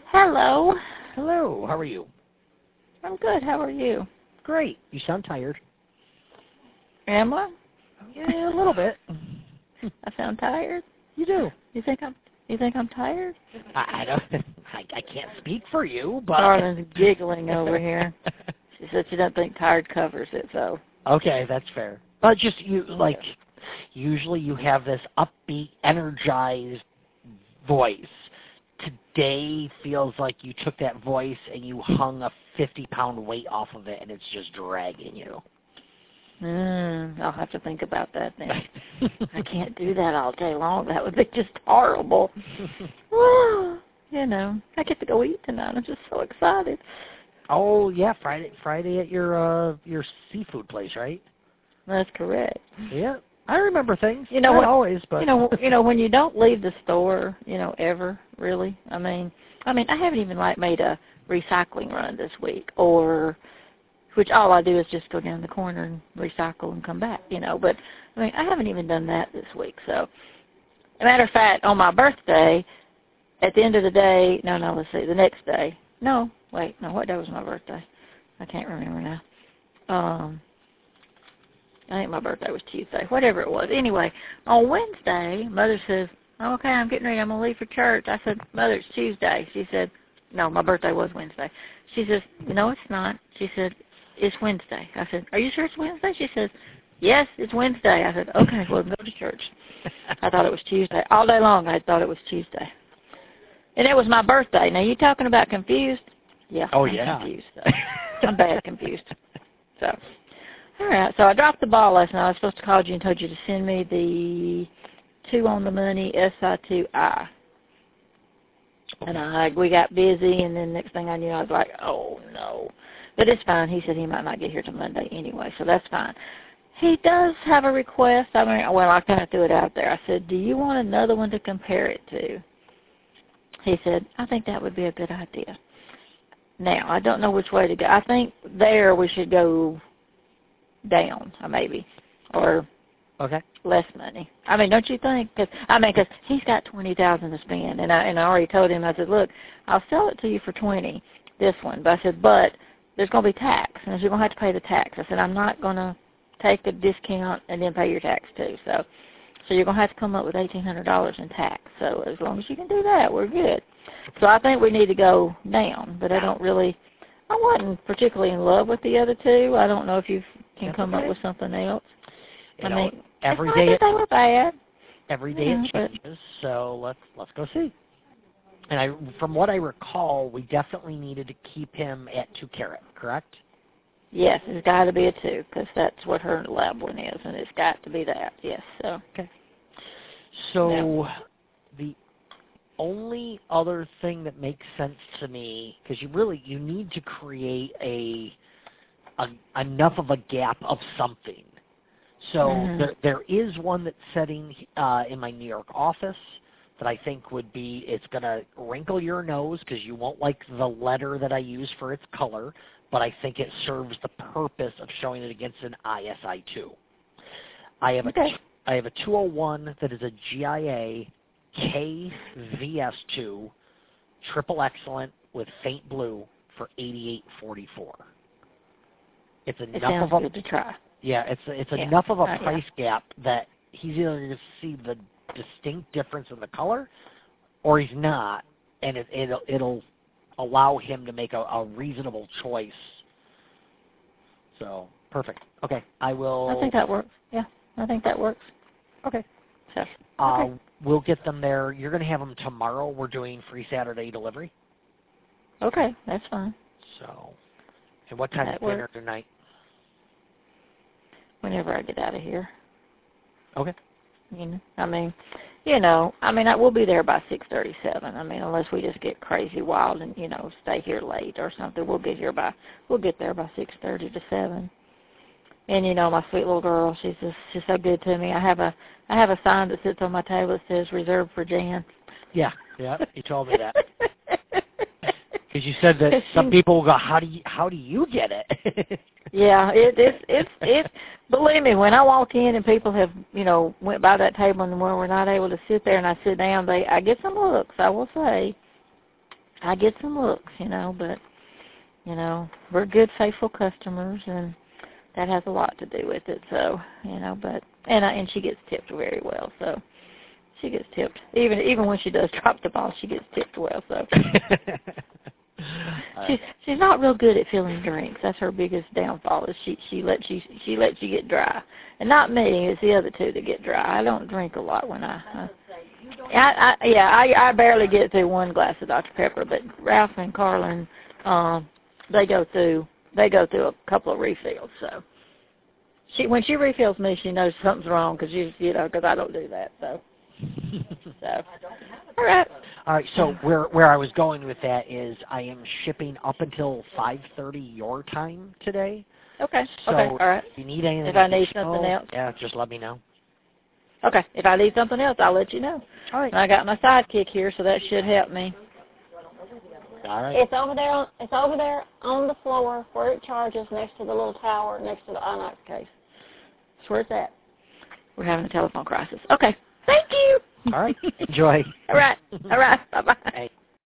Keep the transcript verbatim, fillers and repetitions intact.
Hello. Hello, how are you? I'm good. How are you? Great. You sound tired. Am I? Yeah, a little bit. I sound tired. You do. You think I'm? You think I'm tired? I, I don't. I, I can't speak for you, but. Darlin's giggling over here. She said she doesn't think tired covers it, so. Okay, that's fair. But just you like, usually you have this upbeat, energized voice. Today feels like you took that voice and you hung a fifty pound weight off of it, and it's just dragging you. Mm, I'll have to think about that then. I can't do that all day long. That would be just horrible. You know, I get to go eat tonight. I'm just so excited. Oh yeah, Friday, Friday at your uh, your seafood place, right? That's correct. Yeah, I remember things. You know Not what? Always, but you know, you know when you don't leave the store, you know, ever really. I mean, I mean, I haven't even like made a recycling run this week, or which all I do is just go down the corner and recycle and come back, you know. But I mean, I haven't even done that this week. So, as a matter of fact, on my birthday, at the end of the day, no, no, let's see, the next day, no, wait, no, what day was my birthday? I can't remember now. Um. I think my birthday was Tuesday, whatever it was. Anyway, on Wednesday, Mother says, oh, okay, I'm getting ready. I'm going to leave for church. I said, Mother, it's Tuesday. She said, no, my birthday was Wednesday. She says, no, it's not. She said, it's Wednesday. I said, are you sure it's Wednesday? She says, yes, it's Wednesday. I said, okay, well, go to church. I thought it was Tuesday. All day long, I thought it was Tuesday. And it was my birthday. Now, you talking about confused? Yeah, oh, I'm yeah. confused. I'm bad confused. So... All right, so I dropped the ball last night. I was supposed to call you and told you to send me the two on the money S I two I. And I, we got busy, and then next thing I knew, I was like, oh, no. But it's fine. He said he might not get here till Monday anyway, so that's fine. He does have a request. I mean, well, I kind of threw it out there. I said, do you want another one to compare it to? He said, I think that would be a good idea. Now, I don't know which way to go. I think there we should go down, or maybe, or okay, less money. I mean, don't you think? Cause, I mean, because he's got twenty thousand to spend, and I and I already told him. I said, look, I'll sell it to you for twenty, this one. But I said, but there's going to be tax, and you're going to have to pay the tax. I said, I'm not going to take a discount and then pay your tax too. So, so you're going to have to come up with eighteen hundred dollars in tax. So as long as you can do that, we're good. So I think we need to go down, but I don't really. I wasn't particularly in love with the other two. I don't know if you can That's come okay. up with something else. You I know, mean, every it's day not it, that they were bad. every day Yeah, it changes. So let's let's go see. And I, from what I recall, we definitely needed to keep him at two carat, correct? Yes, it's got to be a two because that's what her lab one is, and it's got to be that. Yes. So. Okay. So yeah. the only other thing that makes sense to me, because you really you need to create a, a enough of a gap of something. So Mm-hmm. there there is one that's setting uh, in my New York office that I think would be, it's going to wrinkle your nose because you won't like the letter that I use for its color, but I think it serves the purpose of showing it against an I S I two. I have Okay. a I have a two oh one that is a G I A K V S two, triple excellent with faint blue for eighty-eight forty-four. It's It enough sounds of a good to try. yeah, it's it's Yeah. enough of a Uh, price yeah. gap that he's either going to see the distinct difference in the color, or he's not, and it, it'll it'll allow him to make a, a reasonable choice. So perfect. Okay, I will. I think that works. Yeah, I think that works. Okay. So. Uh, Okay. We'll get them there. You're going to have them tomorrow. We're doing free Saturday delivery. Okay, that's fine. So, and what time That is dinner works. tonight? Whenever I get out of here. Okay. You know, I mean, you know, I mean, I will be there by six thirty-seven. I mean, unless we just get crazy wild and you know stay here late or something, we'll get here by we'll get there by six thirty to seven. And you know, my sweet little girl, she's just she's so good to me. I have a I have a sign that sits on my table that says "Reserved for Jan." Yeah, yeah, you told me that. Because you said that some people will go, how do you how do you get it? Yeah, it, it's it's it's. Believe me, when I walk in and people have you know went by that table and where we're not able to sit there and I sit down, they I get some looks. I will say. I get some looks, you know, but, you know, we're good, faithful customers, and that has a lot to do with it. So, you know, but, and I, and she gets tipped very well, so. She gets tipped. Even even when she does drop the ball, she gets tipped well. So she's she's not real good at filling drinks. That's her biggest downfall. Is she she lets you she lets you get dry, and not me. It's the other two that get dry. I don't drink a lot when I. I, I, I yeah, I I barely get through one glass of Doctor Pepper. But Ralph and Carlin, um, they go through they go through a couple of refills. So she when she refills me, she knows something's wrong because you you know because I don't do that. So. So, all right. All right. So where where I was going with that is I am shipping up until five thirty your time today. Okay. So okay. All right. If you need anything, if I need something else, yeah, just let me know. Okay. If I need something else, I'll let you know. All right. And I got my sidekick here, so that should help me. All right. It's over there. On, it's over there on the floor where it charges, next to the little tower, next to the Inox case. So where's that? We're having a telephone crisis. Okay. Thank you. All right. Enjoy. All right. All right. Bye-bye. Hey.